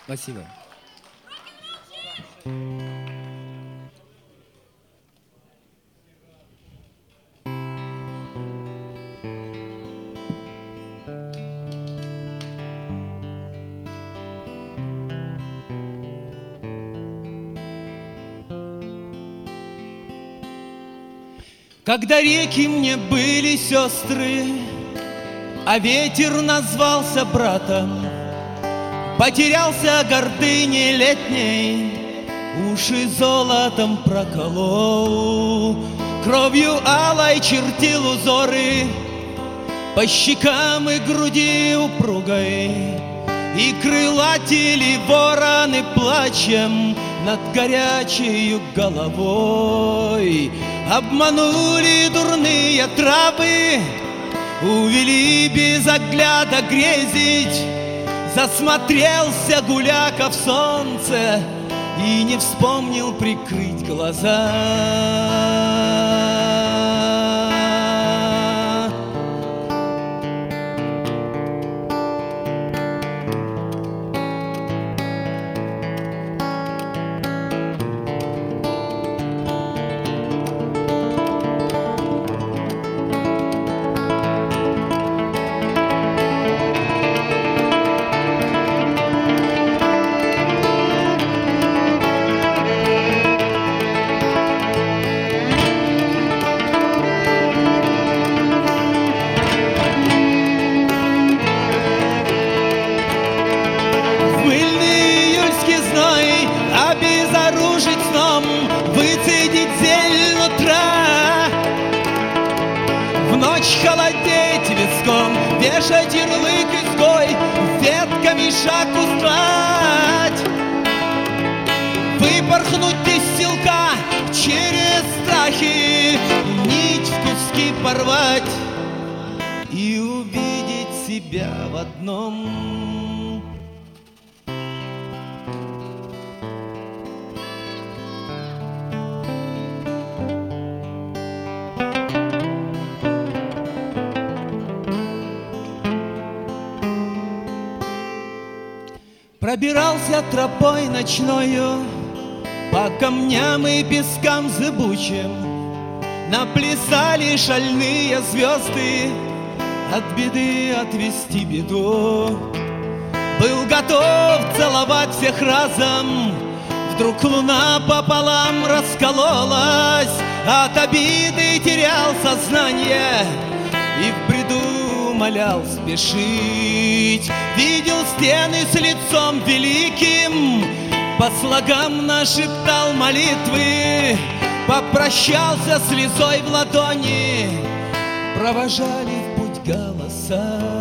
Спасибо. Когда реки мне были сестры, а ветер назвался братом, потерялся гордыни летней, уши золотом проколол, кровью алой чертил узоры по щекам и груди упругой, и крылатели вороны плачем над горячею головой. Обманули дурные травы, увели без огляда грезить. Засмотрелся гуляка в солнце и не вспомнил прикрыть глаза. Обезоружить сном, выцедить зелень утра, в ночь холодеть виском, вешать ярлык изгой, ветками шаг устать, выпорхнуть из селка через страхи, нить в куски порвать и увидеть себя в одном. Пробирался тропой ночною по камням и пескам зыбучим, наплясали шальные звезды от беды отвести беду. Был готов целовать всех разом, вдруг луна пополам раскололась, от обиды терял сознание и в бреду умолял спешить. Видел стены с лицом великим, по слогам нашептал молитвы, попрощался слезой в ладони, провожали в путь голоса.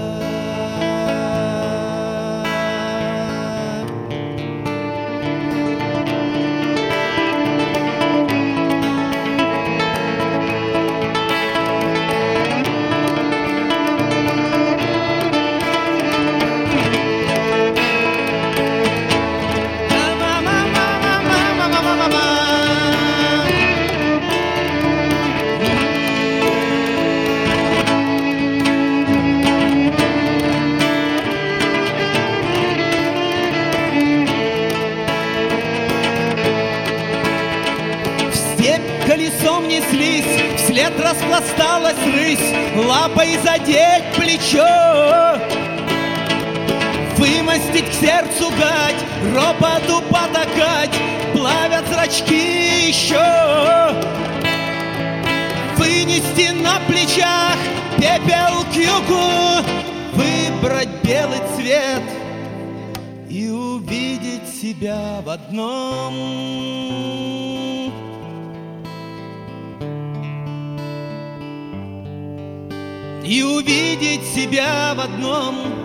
Колесом неслись, вслед распласталась рысь, лапой задеть плечо, вымостить к сердцу гать, ропоту потакать, плавят зрачки еще, вынести на плечах пепел к югу, выбрать белый цвет и увидеть себя в одном. И увидеть себя в одном.